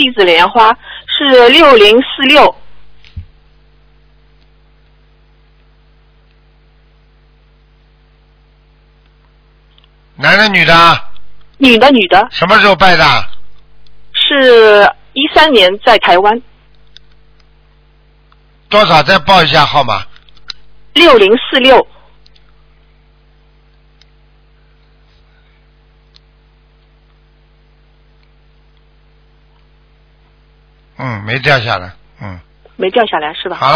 弟子莲花是6046。 男的女的？ 女的。 什么时候拜的？ 是13年在台湾。 多少？再报一下号码。 6046。 没掉下来。 没掉下来是吧？ 好了。